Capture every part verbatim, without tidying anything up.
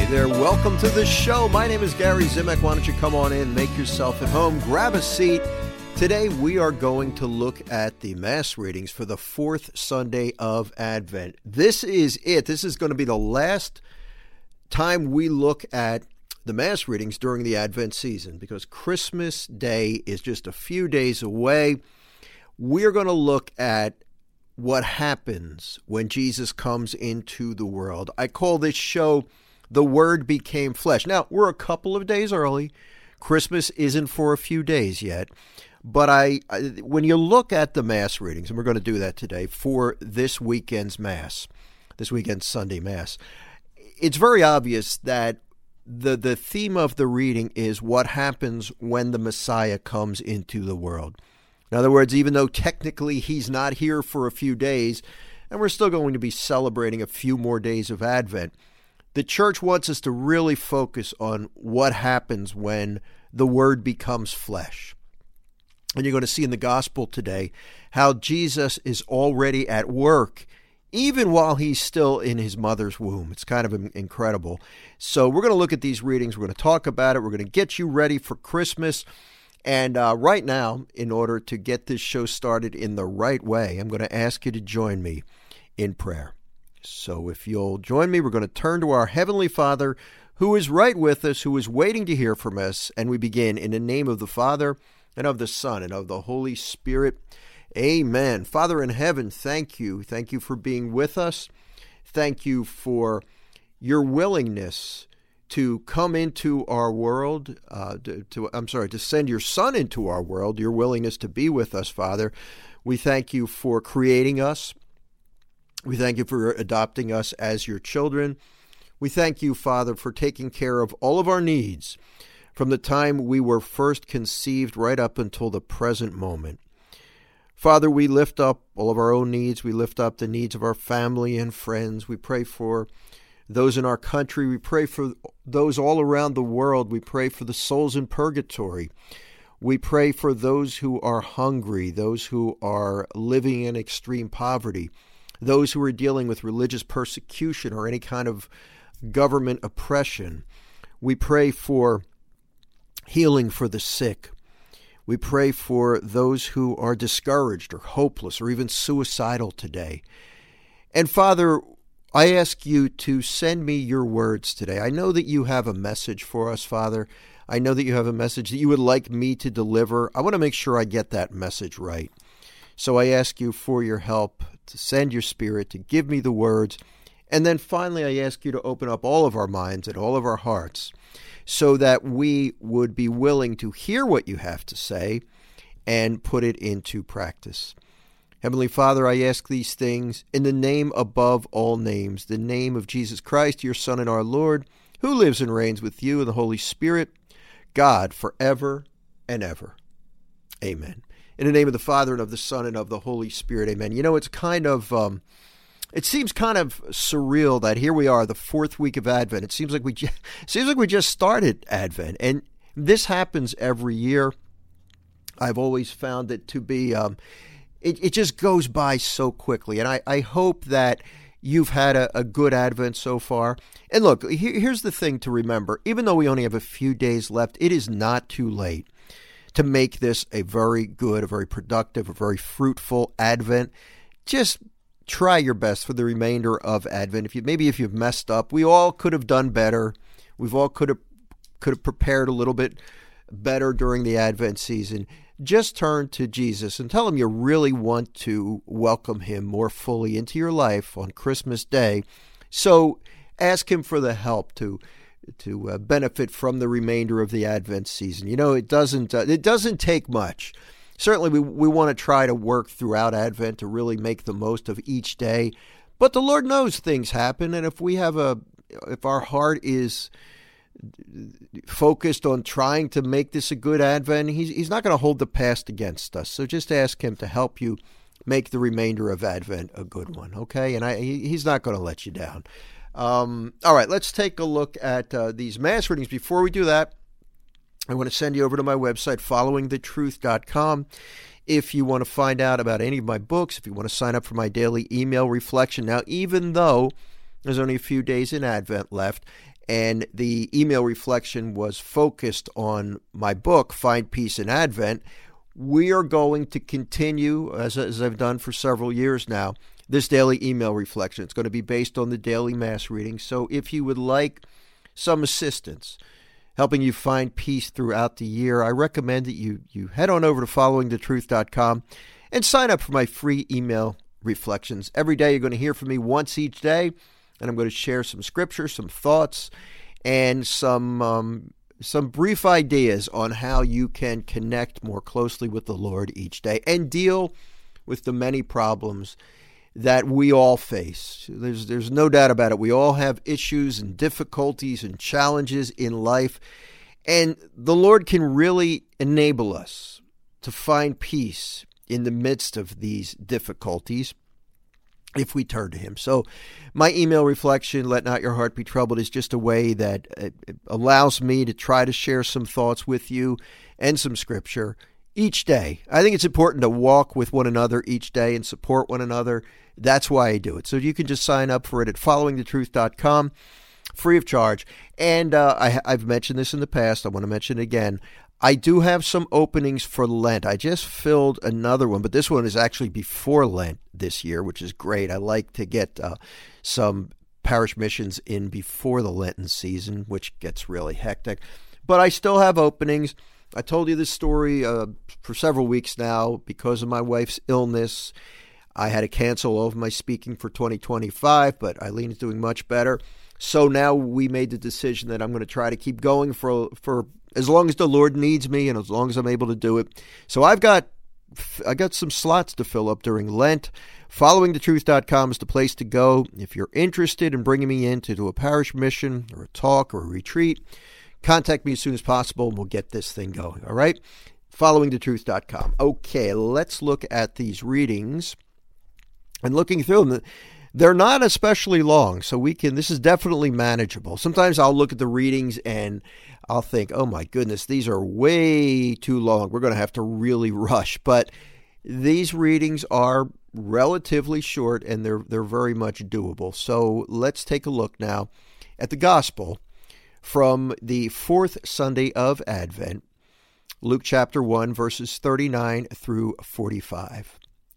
Hey there, welcome to the show. My name is Gary Zimek. Why don't you come on in, make yourself at home, grab a seat. Today we are going to look at the Mass readings for the fourth Sunday of Advent. This is it. This is going to be the last time we look at the Mass readings during the Advent season because Christmas Day is just a few days away. We're going to look at what happens when Jesus comes into the world. I call this show The Word Became Flesh. Now, we're a couple of days early. Christmas isn't for a few days yet. But I, I when you look at the Mass readings, and we're going to do that today for this weekend's Mass, this weekend's Sunday Mass, it's very obvious that the, the theme of the reading is what happens when the Messiah comes into the world. In other words, even though technically he's not here for a few days, and we're still going to be celebrating a few more days of Advent, the church wants us to really focus on what happens when the Word becomes flesh. And you're going to see in the gospel today how Jesus is already at work, even while he's still in his mother's womb. It's kind of incredible. So we're going to look at these readings. We're going to talk about it. We're going to get you ready for Christmas. And uh, right now, in order to get this show started in the right way, I'm going to ask you to join me in prayer. So if you'll join me, we're going to turn to our Heavenly Father, who is right with us, who is waiting to hear from us. And we begin in the name of the Father, and of the Son, and of the Holy Spirit. Amen. Father in heaven, thank you. Thank you for being with us. Thank you for your willingness to come into our world, uh, to, to I'm sorry, to send your Son into our world, your willingness to be with us, Father. We thank you for creating us. We thank you for adopting us as your children. We thank you, Father, for taking care of all of our needs from the time we were first conceived right up until the present moment. Father, we lift up all of our own needs. We lift up the needs of our family and friends. We pray for those in our country. We pray for those all around the world. We pray for the souls in purgatory. We pray for those who are hungry, those who are living in extreme poverty, those who are dealing with religious persecution or any kind of government oppression. We pray for healing for the sick. We pray for those who are discouraged or hopeless or even suicidal today. And Father, I ask you to send me your words today. I know that you have a message for us, Father. I know that you have a message that you would like me to deliver. I want to make sure I get that message right. So I ask you for your help to send your Spirit to give me the words. And then finally, I ask you to open up all of our minds and all of our hearts so that we would be willing to hear what you have to say and put it into practice. Heavenly Father, I ask these things in the name above all names, the name of Jesus Christ, your Son and our Lord, who lives and reigns with you in the Holy Spirit, God, forever and ever. Amen. In the name of the Father and of the Son and of the Holy Spirit, amen. You know, it's kind of, um, it seems kind of surreal that here we are, the fourth week of Advent. It seems like we, just, seems like we just started Advent, and this happens every year. I've always found it to be, um, it, it just goes by so quickly, and I, I hope that you've had a, a good Advent so far. And look, here, here's the thing to remember. Even though we only have a few days left, it is not too late to make this a very good, a very productive, a very fruitful Advent. Just try your best for the remainder of Advent. If you maybe if you've messed up, we all could have done better. We've all could have could have prepared a little bit better during the Advent season. Just turn to Jesus and tell him you really want to welcome him more fully into your life on Christmas Day. So ask him for the help to to uh, benefit from the remainder of the Advent season. You know, it doesn't uh, it doesn't take much. Certainly, we, we want to try to work throughout Advent to really make the most of each day. But the Lord knows things happen, and if we have a, if our heart is focused on trying to make this a good Advent, he's, he's not going to hold the past against us. So just ask him to help you make the remainder of Advent a good one, okay? And I, he, he's not going to let you down. Um, all right, let's take a look at uh, these Mass readings. Before we do that, I want to send you over to my website, following the truth dot com. If you want to find out about any of my books, if you want to sign up for my daily email reflection. Now, even though there's only a few days in Advent left, and the email reflection was focused on my book, Find Peace in Advent, we are going to continue, as, as I've done for several years now, this daily email reflection. It's going to be based on the daily Mass reading. So if you would like some assistance helping you find peace throughout the year, I recommend that you, you head on over to following the truth dot com and sign up for my free email reflections. Every day you're going to hear from me once each day, and I'm going to share some scripture, some thoughts, and some um, some brief ideas on how you can connect more closely with the Lord each day and deal with the many problems that we all face. There's there's no doubt about it. We all have issues and difficulties and challenges in life, and the Lord can really enable us to find peace in the midst of these difficulties if we turn to Him. So my email reflection, Let Not Your Heart Be Troubled, is just a way that it allows me to try to share some thoughts with you and some scripture each day. I think it's important to walk with one another each day and support one another. That's why I do it. So you can just sign up for it at following the truth dot com, free of charge. And uh, I, I've mentioned this in the past. I want to mention it again. I do have some openings for Lent. I just filled another one, but this one is actually before Lent this year, which is great. I like to get uh, some parish missions in before the Lenten season, which gets really hectic. But I still have openings. I told you this story uh, for several weeks now. Because of my wife's illness, I had to cancel all of my speaking for twenty twenty-five, but Eileen is doing much better. So now we made the decision that I'm going to try to keep going for for as long as the Lord needs me and as long as I'm able to do it. So I've got I got some slots to fill up during Lent. following the truth dot com is the place to go. If you're interested in bringing me in to do a parish mission or a talk or a retreat, contact me as soon as possible and we'll get this thing going. All right? following the truth dot com. Okay, let's look at these readings. And looking through them, they're not especially long, so we can. This is definitely manageable. Sometimes I'll look at the readings and I'll think, oh my goodness, these are way too long. We're going to have to really rush. But these readings are relatively short and they're they're very much doable. So let's take a look now at the Gospel from the fourth Sunday of Advent, Luke chapter one, verses thirty-nine through forty-five.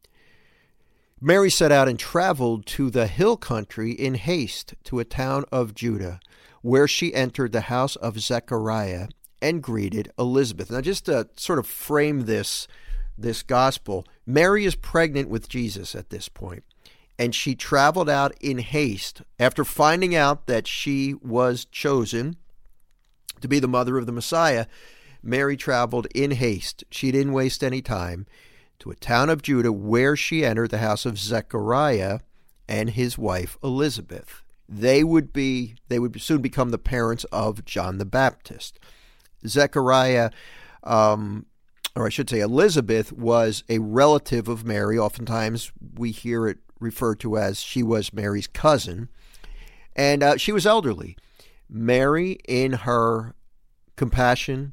Mary set out and traveled to the hill country in haste to a town of Judah, where she entered the house of Zechariah and greeted Elizabeth. Now, just to sort of frame this, this gospel, Mary is pregnant with Jesus at this point, and she traveled out in haste after finding out that she was chosen to be the mother of the Messiah. Mary traveled in haste. She didn't waste any time to a town of Judah where she entered the house of Zechariah and his wife Elizabeth. They would be they would soon become the parents of John the Baptist. Zechariah, um, or I should say Elizabeth, was a relative of Mary. Oftentimes we hear it referred to as she was Mary's cousin. And uh, she was elderly. Mary, in her compassion,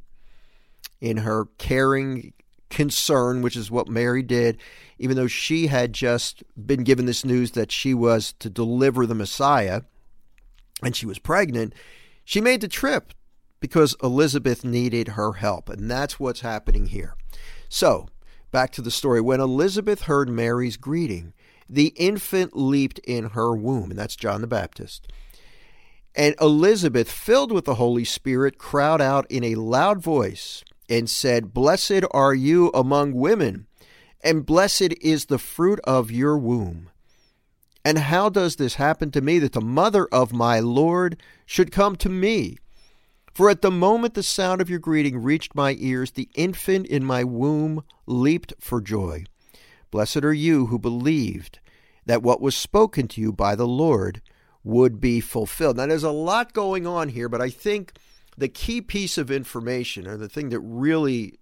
in her caring concern, which is what Mary did, even though she had just been given this news that she was to deliver the Messiah and she was pregnant, she made the trip because Elizabeth needed her help. And that's what's happening here. So, back to the story. When Elizabeth heard Mary's greeting, the infant leaped in her womb, and that's John the Baptist. And Elizabeth, filled with the Holy Spirit, cried out in a loud voice and said, "Blessed are you among women, and blessed is the fruit of your womb. And how does this happen to me, that the mother of my Lord should come to me? For at the moment the sound of your greeting reached my ears, the infant in my womb leaped for joy. Blessed are you who believed that what was spoken to you by the Lord would be fulfilled." Now, there's a lot going on here, but I think the key piece of information, or the thing that really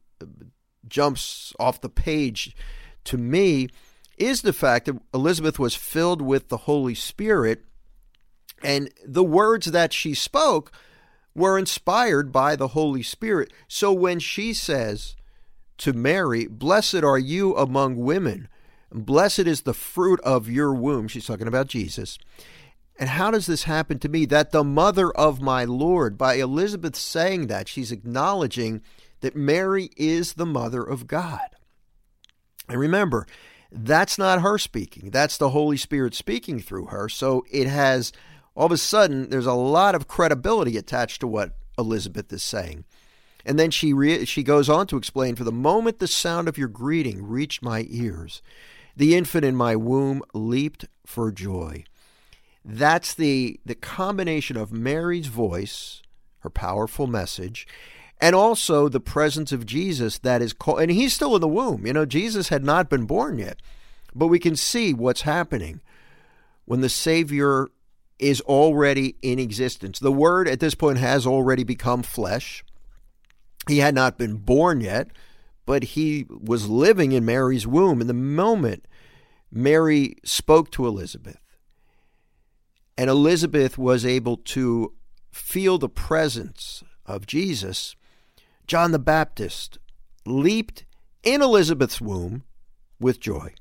jumps off the page to me, is the fact that Elizabeth was filled with the Holy Spirit, and the words that she spoke were inspired by the Holy Spirit. So when she says to Mary, "Blessed are you among women, blessed is the fruit of your womb," she's talking about Jesus, And how does this happen to me? That the mother of my Lord, by Elizabeth saying that, she's acknowledging that Mary is the mother of God. And remember, that's not her speaking. That's the Holy Spirit speaking through her. So it has, all of a sudden, there's a lot of credibility attached to what Elizabeth is saying. And then she re- she goes on to explain, for the moment the sound of your greeting reached my ears, the infant in my womb leaped for joy. That's the, the combination of Mary's voice, her powerful message, and also the presence of Jesus that is called, and he's still in the womb. You know, Jesus had not been born yet, but we can see what's happening when the Savior is already in existence. The Word at this point has already become flesh. He had not been born yet, but he was living in Mary's womb. And the moment Mary spoke to Elizabeth, and Elizabeth was able to feel the presence of Jesus, John the Baptist leaped in Elizabeth's womb with joy.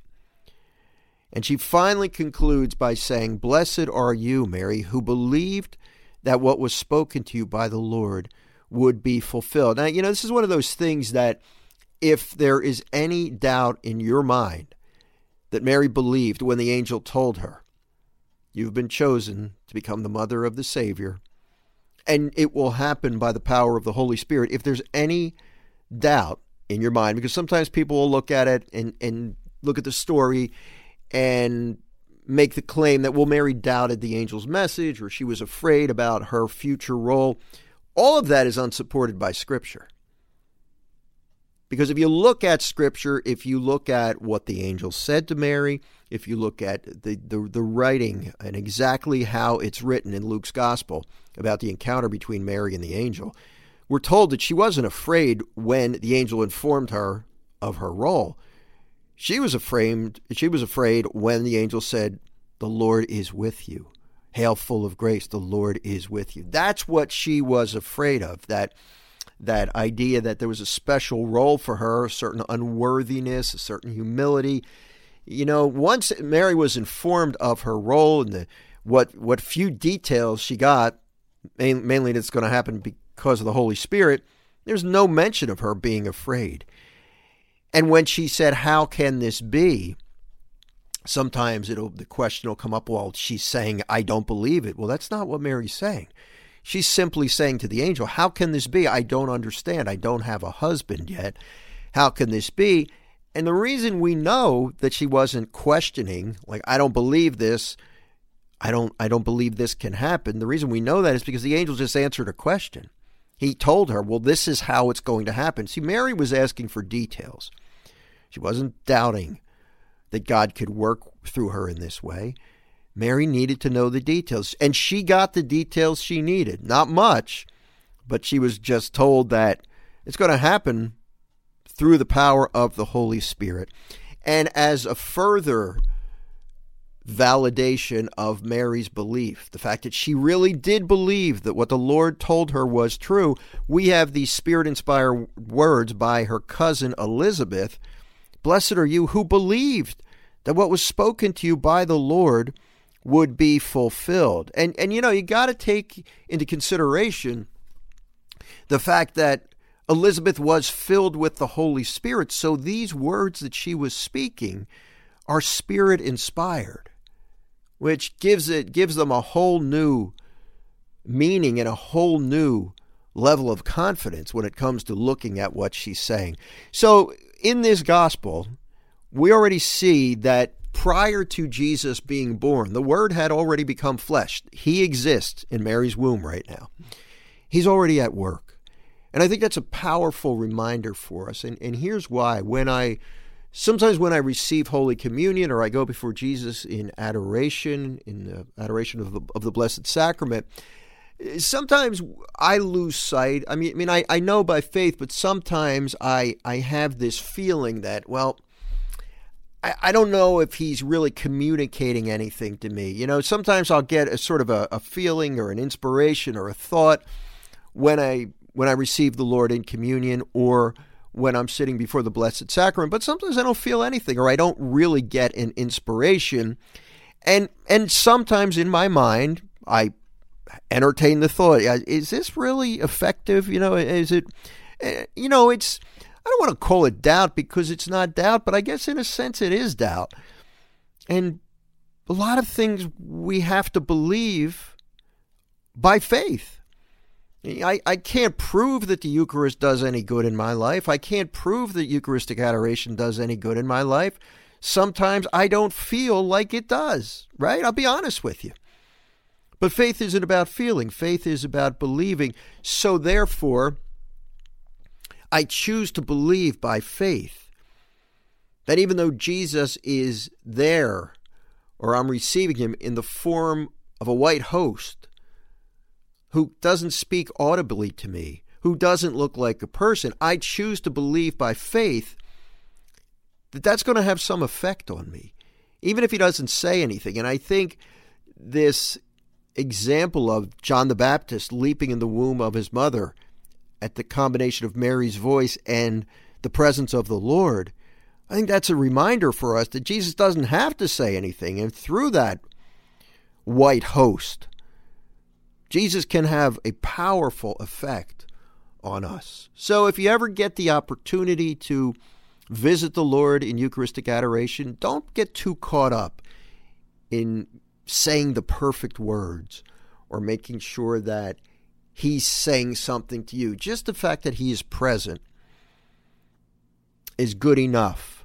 And she finally concludes by saying, "Blessed are you, Mary, who believed that what was spoken to you by the Lord would be fulfilled." Now, you know, this is one of those things that if there is any doubt in your mind that Mary believed when the angel told her, you've been chosen to become the mother of the Savior, and it will happen by the power of the Holy Spirit. If there's any doubt in your mind, because sometimes people will look at it and, and look at the story and make the claim that, well, Mary doubted the angel's message, or she was afraid about her future role. All of that is unsupported by Scripture. Because if you look at Scripture, if you look at what the angel said to Mary, if you look at the, the, the writing and exactly how it's written in Luke's Gospel about the encounter between Mary and the angel, we're told that she wasn't afraid when the angel informed her of her role. She was afraid, she was afraid when the angel said, "The Lord is with you. Hail full of grace, the Lord is with you." That's what she was afraid of, that that idea that there was a special role for her, a certain unworthiness, a certain humility. You know, once Mary was informed of her role and the, what what few details she got, mainly that's going to happen because of the Holy Spirit, there's no mention of her being afraid. And when she said, "How can this be?" sometimes it'll the question will come up, well, she's saying, "I don't believe it." Well, that's not what Mary's saying. She's simply saying to the angel, "How can this be? I don't understand. I don't have a husband yet. How can this be?" And the reason we know that she wasn't questioning, like, "I don't believe this. I don't I don't believe this can happen." The reason we know that is because the angel just answered a question. He told her, well, this is how it's going to happen. See, Mary was asking for details. She wasn't doubting that God could work through her in this way. Mary needed to know the details, and she got the details she needed. Not much, but she was just told that it's going to happen through the power of the Holy Spirit. And as a further validation of Mary's belief, the fact that she really did believe that what the Lord told her was true, we have these Spirit-inspired words by her cousin Elizabeth. "Blessed are you who believed that what was spoken to you by the Lord would be fulfilled." And, and you know, you got to take into consideration the fact that Elizabeth was filled with the Holy Spirit. So these words that she was speaking are Spirit-inspired, which gives it gives them a whole new meaning and a whole new level of confidence when it comes to looking at what she's saying. So in this gospel, we already see that prior to Jesus being born, the Word had already become flesh. He exists in Mary's womb right now. He's already at work. And I think that's a powerful reminder for us. And, and here's why. When I Sometimes when I receive Holy Communion or I go before Jesus in adoration, in the adoration of the, of the Blessed Sacrament, sometimes I lose sight. I mean, I mean, I, I know by faith, but sometimes I, I have this feeling that, well, I, I don't know if he's really communicating anything to me. You know, sometimes I'll get a sort of a, a feeling or an inspiration or a thought when I when I receive the Lord in communion or when I'm sitting before the Blessed Sacrament, but sometimes I don't feel anything or I don't really get an inspiration. And and sometimes in my mind, I entertain the thought, is this really effective? You know, is it, you know, it's, I don't want to call it doubt because it's not doubt, but I guess in a sense it is doubt. And a lot of things we have to believe by faith. I, I can't prove that the Eucharist does any good in my life. I can't prove that Eucharistic adoration does any good in my life. Sometimes I don't feel like it does, right? I'll be honest with you. But faith isn't about feeling. Faith is about believing. So therefore, I choose to believe by faith that even though Jesus is there, or I'm receiving him in the form of a white host who doesn't speak audibly to me, who doesn't look like a person, I choose to believe by faith that that's going to have some effect on me, even if he doesn't say anything. And I think this example of John the Baptist leaping in the womb of his mother at the combination of Mary's voice and the presence of the Lord, I think that's a reminder for us that Jesus doesn't have to say anything. And through that white host, Jesus can have a powerful effect on us. So if you ever get the opportunity to visit the Lord in Eucharistic adoration, don't get too caught up in saying the perfect words or making sure that he's saying something to you. Just the fact that he is present is good enough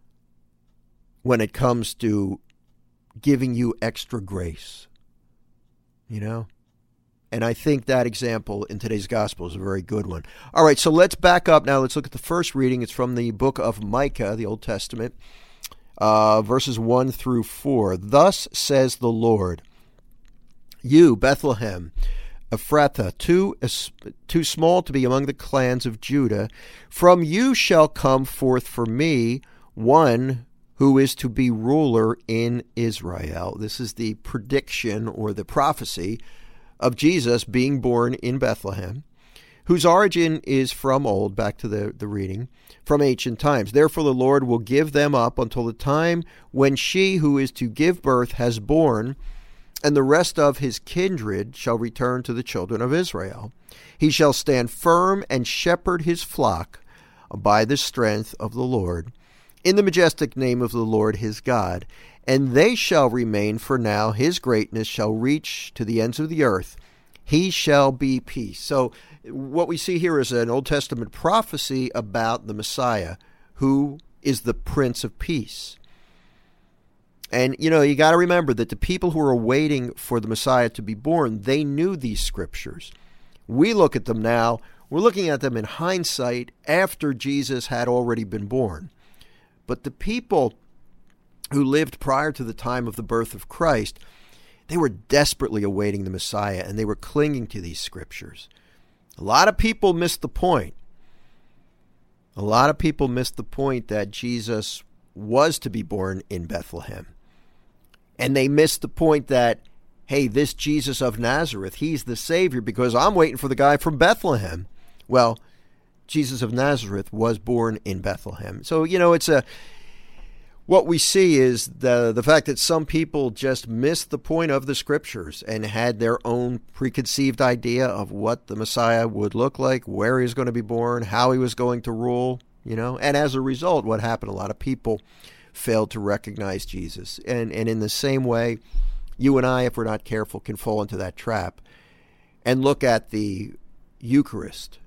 when it comes to giving you extra grace, you know? And I think that example in today's gospel is a very good one. All right, so let's back up now. Let's look at the first reading. It's from the book of Micah, the Old Testament, uh, verses one through four. Thus says the Lord, you, Bethlehem, Ephrathah, too, too small to be among the clans of Judah, from you shall come forth for me one who is to be ruler in Israel. This is the prediction or the prophecy of Jesus being born in Bethlehem, whose origin is from old, back to the, the reading, from ancient times. Therefore the Lord will give them up until the time when she who is to give birth has born, and the rest of his kindred shall return to the children of Israel. He shall stand firm and shepherd his flock by the strength of the Lord, in the majestic name of the Lord his God. And they shall remain, for now his greatness shall reach to the ends of the earth. He shall be peace. So what we see here is an Old Testament prophecy about the Messiah, who is the Prince of Peace. And, you know, you got to remember that the people who were waiting for the Messiah to be born, they knew these scriptures. We look at them now, we're looking at them in hindsight after Jesus had already been born. But the people who lived prior to the time of the birth of Christ, they were desperately awaiting the Messiah, and they were clinging to these scriptures. A lot of people missed the point. A lot of people missed the point that Jesus was to be born in Bethlehem. And they missed the point that, hey, this Jesus of Nazareth, he's the Savior because I'm waiting for the guy from Bethlehem. Well, Jesus of Nazareth was born in Bethlehem. So, you know, it's a... What we see is the the fact that some people just missed the point of the scriptures and had their own preconceived idea of what the Messiah would look like, where he was going to be born, how he was going to rule, you know. And as a result, what happened, a lot of people failed to recognize Jesus. And, and in the same way, you and I, if we're not careful, can fall into that trap and look at the Eucharist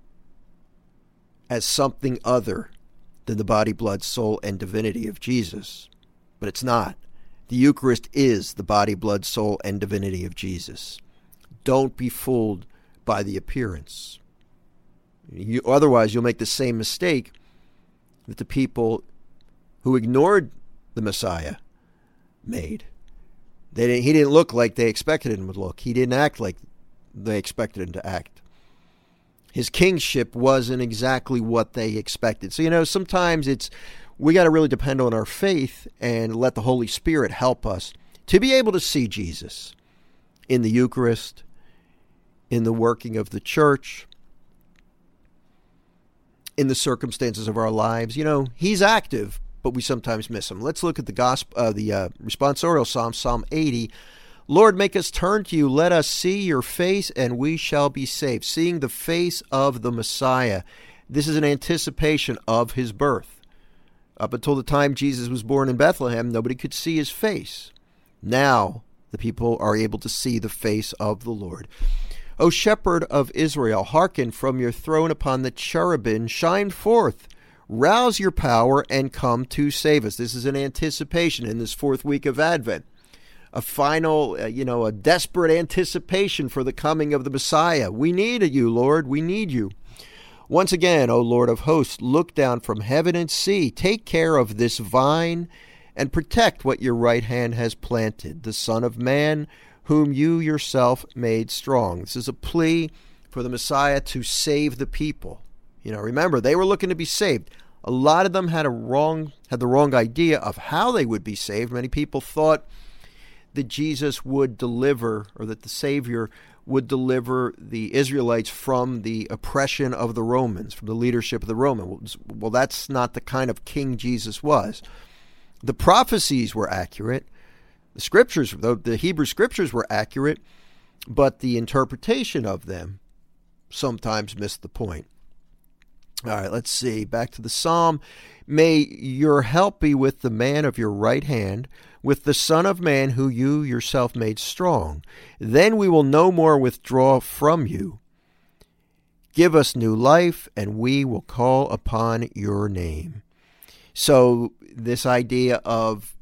as something other than the body, blood, soul, and divinity of Jesus. But it's not. The Eucharist is the body, blood, soul, and divinity of Jesus. Don't be fooled by the appearance. You, otherwise, you'll make the same mistake that the people who ignored the Messiah made. They didn't, he didn't look like they expected him to look. He didn't act like they expected him to act. His kingship wasn't exactly what they expected. So, you know, sometimes it's, we got to really depend on our faith and let the Holy Spirit help us to be able to see Jesus in the Eucharist, in the working of the church, in the circumstances of our lives. You know, he's active, but we sometimes miss them. Let's look at the gospel, uh, the uh, responsorial psalm, Psalm eighty. Lord, make us turn to you. Let us see your face, and we shall be saved. Seeing the face of the Messiah. This is an anticipation of his birth. Up until the time Jesus was born in Bethlehem, nobody could see his face. Now, the people are able to see the face of the Lord. O shepherd of Israel, hearken from your throne upon the cherubim, shine forth, rouse your power, and come to save us. This is an anticipation in this fourth week of Advent. A final, uh, you know, a desperate anticipation for the coming of the Messiah. We need you, Lord. We need you. Once again, O Lord of hosts, look down from heaven and see. Take care of this vine and protect what your right hand has planted, the Son of Man, whom you yourself made strong. This is a plea for the Messiah to save the people. You know, remember, they were looking to be saved. A lot of them had a wrong, had the wrong idea of how they would be saved. Many people thought that Jesus would deliver, or that the Savior would deliver the Israelites from the oppression of the Romans, from the leadership of the Romans. Well, that's not the kind of king Jesus was. The prophecies were accurate. The scriptures, the, the Hebrew scriptures were accurate, but the interpretation of them sometimes missed the point. All right, let's see. Back to the psalm. May your help be with the man of your right hand, with the Son of Man who you yourself made strong. Then we will no more withdraw from you. Give us new life, and we will call upon your name. So this idea of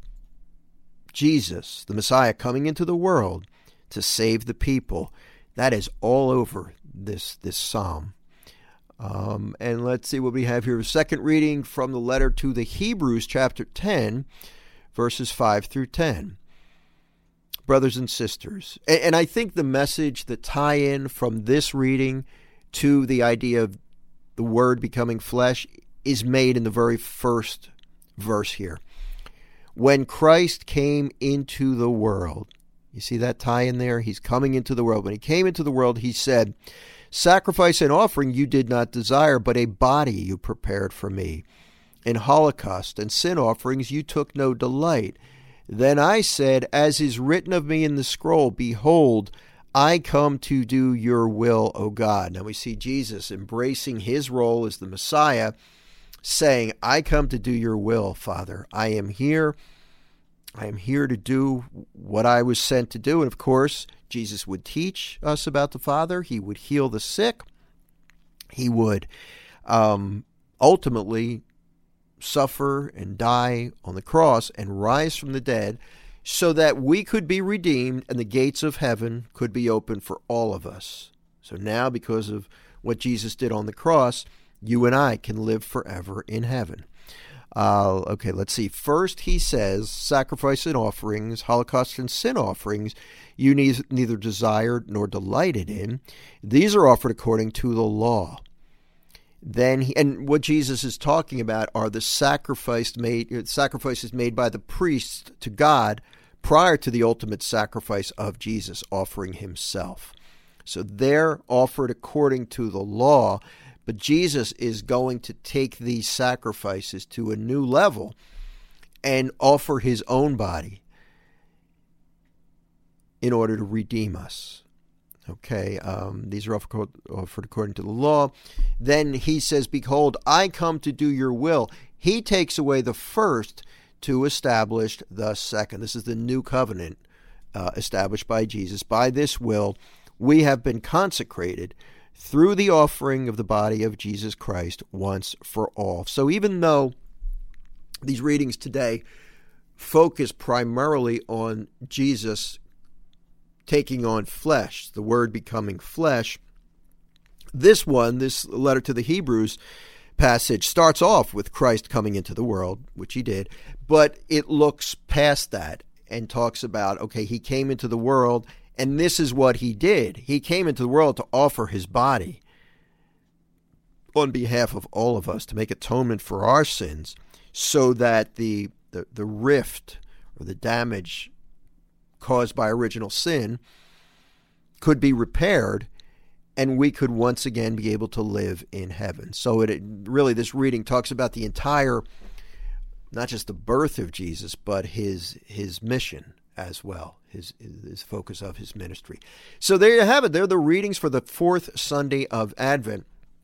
Jesus, the Messiah, coming into the world to save the people, that is all over this, this psalm. Um, and let's see what we have here. A second reading from the letter to the Hebrews, chapter ten, verses five through ten. Brothers and sisters, and, and I think the message, the tie-in from this reading to the idea of the Word becoming flesh is made in the very first verse here. When Christ came into the world, you see that tie-in there? He's coming into the world. When he came into the world, he said, sacrifice and offering you did not desire, but a body you prepared for me. In holocaust and sin offerings you took no delight. Then I said, as is written of me in the scroll, behold, I come to do your will, O God. Now we see Jesus embracing his role as the Messiah, saying, I come to do your will, Father. I am here. I am here to do what I was sent to do. And of course, Jesus would teach us about the Father. He would heal the sick. He would um, ultimately suffer and die on the cross and rise from the dead so that we could be redeemed and the gates of heaven could be opened for all of us. So now, because of what Jesus did on the cross, you and I can live forever in heaven. Uh, okay, let's see. First, he says, sacrifice and offerings, holocaust and sin offerings, you ne- neither desired nor delighted in. These are offered according to the law. Then, he, and what Jesus is talking about are the sacrifice made, sacrifices made by the priests to God prior to the ultimate sacrifice of Jesus, offering himself. So they're offered according to the law. But Jesus is going to take these sacrifices to a new level and offer his own body in order to redeem us. Okay, um, these are offered according to the law. Then he says, behold, I come to do your will. He takes away the first to establish the second. This is the new covenant uh, established by Jesus. By this will, we have been consecrated through the offering of the body of Jesus Christ once for all. So even though these readings today focus primarily on Jesus taking on flesh, the Word becoming flesh, this one, this letter to the Hebrews passage, starts off with Christ coming into the world, which he did, but it looks past that and talks about, okay, he came into the world, and this is what he did. He came into the world to offer his body on behalf of all of us, to make atonement for our sins, so that the, the, the rift or the damage caused by original sin could be repaired, and we could once again be able to live in heaven. So it, it really, this reading talks about the entire not just the birth of Jesus, but his his mission as well, his, his focus of his ministry. So there you have it. They're the readings for the fourth Sunday of Advent.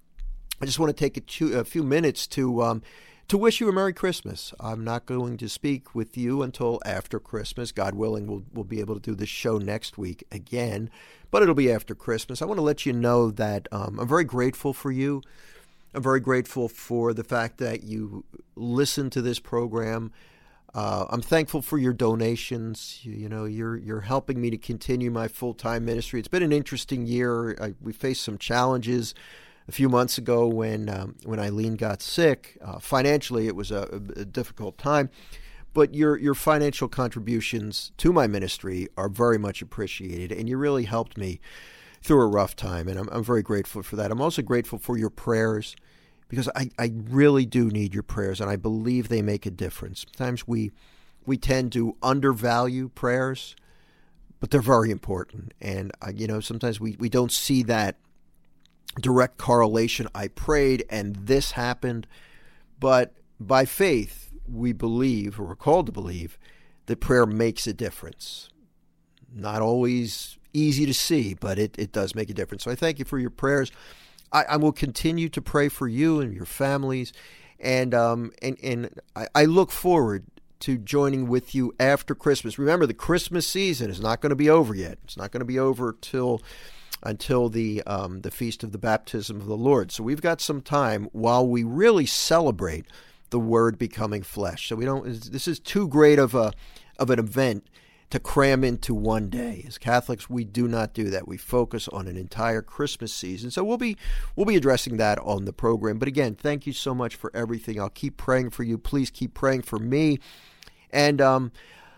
I just want to take a, two, a few minutes to um, to wish you a Merry Christmas. I'm not going to speak with you until after Christmas. God willing, we'll, we'll be able to do this show next week again, but it'll be after Christmas. I want to let you know that um, I'm very grateful for you. I'm very grateful for the fact that you listen to this program. Uh, I'm thankful for your donations. You, you know, you're you're helping me to continue my full-time ministry. It's been an interesting year. I, we faced some challenges a few months ago when um, when Eileen got sick. Uh, financially, it was a, a difficult time, but your your financial contributions to my ministry are very much appreciated, and you really helped me through a rough time, and I'm, I'm very grateful for that. I'm also grateful for your prayers, because I, I really do need your prayers, and I believe they make a difference. Sometimes we we tend to undervalue prayers, but they're very important, and uh, you know sometimes we, we don't see that direct correlation. I prayed and this happened, but by faith we believe, or are called to believe, that prayer makes a difference. Not always easy to see, but it, it does make a difference. So I thank you for your prayers. I, I will continue to pray for you and your families, and um and and I, I look forward to joining with you after Christmas. Remember, the Christmas season is not going to be over yet. It's not going to be over till until the um, the Feast of the Baptism of the Lord. So we've got some time while we really celebrate the Word becoming flesh. So we don't. This is too great of a of an event to cram into one day. As Catholics, we do not do that. We focus on an entire Christmas season. So we'll be we'll be addressing that on the program. But again, thank you so much for everything. I'll keep praying for you. Please keep praying for me. And um,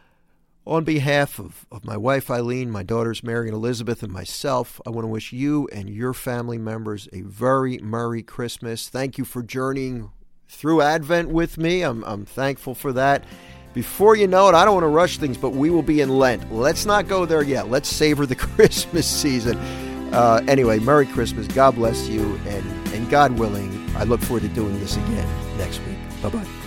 on behalf of, of my wife, Eileen, my daughters, Mary and Elizabeth, and myself, I want to wish you and your family members a very Merry Christmas. Thank you for journeying through Advent with me. I'm, I'm thankful for that. Before you know it, I don't want to rush things, but we will be in Lent. Let's not go there yet. Let's savor the Christmas season. Uh, anyway, Merry Christmas. God bless you. And, and God willing, I look forward to doing this again next week. Bye-bye.